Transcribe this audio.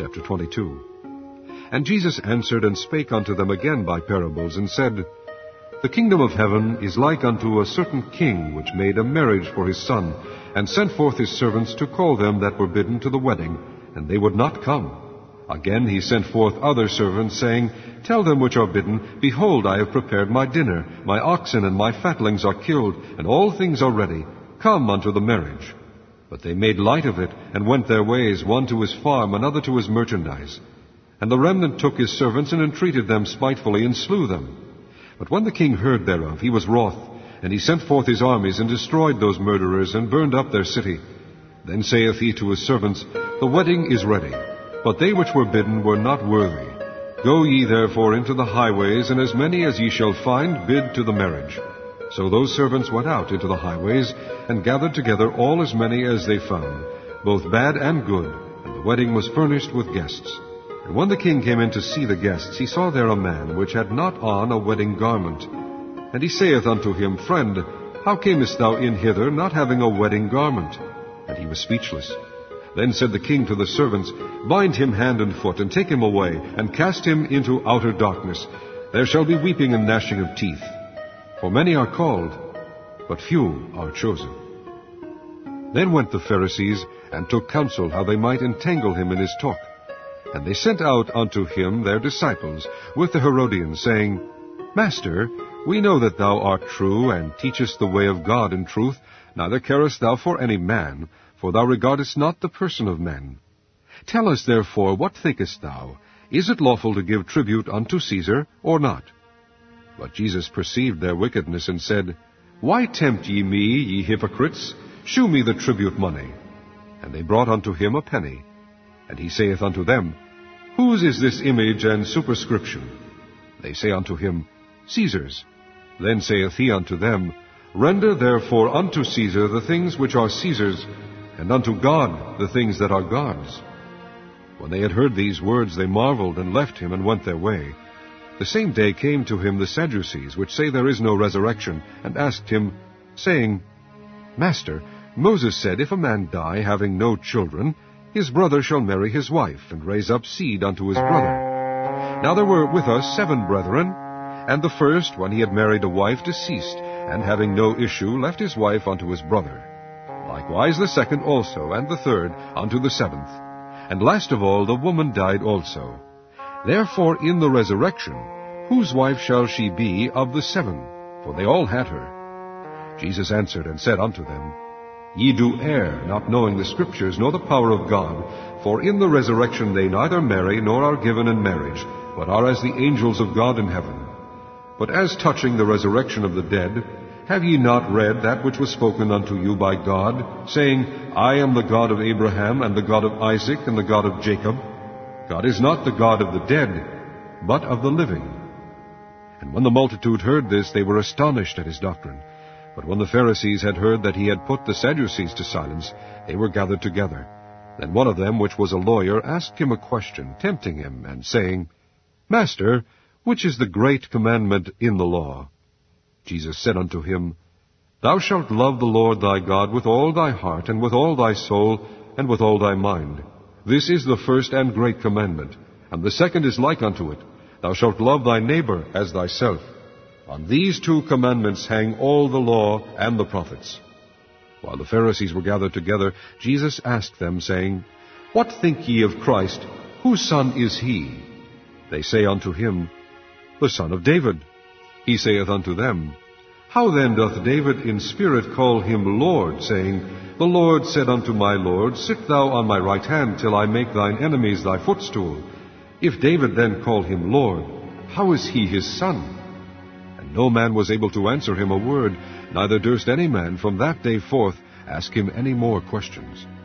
Chapter 22. And Jesus answered and spake unto them again by parables, and said, The kingdom of heaven is like unto a certain king, which made a marriage for his son, and sent forth his servants to call them that were bidden to the wedding, and they would not come. Again he sent forth other servants, saying, Tell them which are bidden, Behold, I have prepared my dinner. My oxen and my fatlings are killed, and all things are ready. Come unto the marriage. But they made light of it, and went their ways, one to his farm, another to his merchandise. And the remnant took his servants, and entreated them spitefully, and slew them. But when the king heard thereof, he was wroth, and he sent forth his armies, and destroyed those murderers, and burned up their city. Then saith he to his servants, The wedding is ready, but they which were bidden were not worthy. Go ye therefore into the highways, and as many as ye shall find, bid to the marriage. So those servants went out into the highways, and gathered together all as many as they found, both bad and good, and the wedding was furnished with guests. And when the king came in to see the guests, he saw there a man which had not on a wedding garment. And he saith unto him, Friend, how camest thou in hither, not having a wedding garment? And he was speechless. Then said the king to the servants, Bind him hand and foot, and take him away, and cast him into outer darkness. There shall be weeping and gnashing of teeth. For many are called, but few are chosen. Then went the Pharisees, and took counsel how they might entangle him in his talk. And they sent out unto him their disciples with the Herodians, saying, Master, we know that thou art true, and teachest the way of God in truth, neither carest thou for any man, for thou regardest not the person of men. Tell us therefore, what thinkest thou? Is it lawful to give tribute unto Caesar, or not? But Jesus perceived their wickedness, and said, Why tempt ye me, ye hypocrites? Shew me the tribute money. And they brought unto him a penny. And he saith unto them, Whose is this image and superscription? They say unto him, Caesar's. Then saith he unto them, Render therefore unto Caesar the things which are Caesar's, and unto God the things that are God's. When they had heard these words, they marveled, and left him, and went their way. The same day came to him the Sadducees, which say there is no resurrection, and asked him, saying, Master, Moses said, If a man die, having no children, his brother shall marry his wife, and raise up seed unto his brother. Now there were with us 7 brethren, and the first, when he had married a wife, deceased, and having no issue, left his wife unto his brother. Likewise the second also, and the third, unto the 7th. And last of all, the woman died also. Therefore in the resurrection, whose wife shall she be of the 7? For they all had her. Jesus answered and said unto them, Ye do err, not knowing the Scriptures, nor the power of God. For in the resurrection they neither marry, nor are given in marriage, but are as the angels of God in heaven. But as touching the resurrection of the dead, have ye not read that which was spoken unto you by God, saying, I am the God of Abraham, and the God of Isaac, and the God of Jacob? God is not the God of the dead, but of the living. And when the multitude heard this, they were astonished at his doctrine. But when the Pharisees had heard that he had put the Sadducees to silence, they were gathered together. Then one of them, which was a lawyer, asked him a question, tempting him, and saying, Master, which is the great commandment in the law? Jesus said unto him, Thou shalt love the Lord thy God with all thy heart, and with all thy soul, and with all thy mind. This is the first and great commandment. And the second is like unto it, Thou shalt love thy neighbor as thyself. On these 2 commandments hang all the law and the prophets. While the Pharisees were gathered together, Jesus asked them, saying, What think ye of Christ? Whose son is he? They say unto him, The son of David. He saith unto them, How then doth David in spirit call him Lord, saying, The Lord said unto my Lord, Sit thou on my right hand, till I make thine enemies thy footstool. If David then call him Lord, how is he his son? And no man was able to answer him a word, neither durst any man from that day forth ask him any more questions.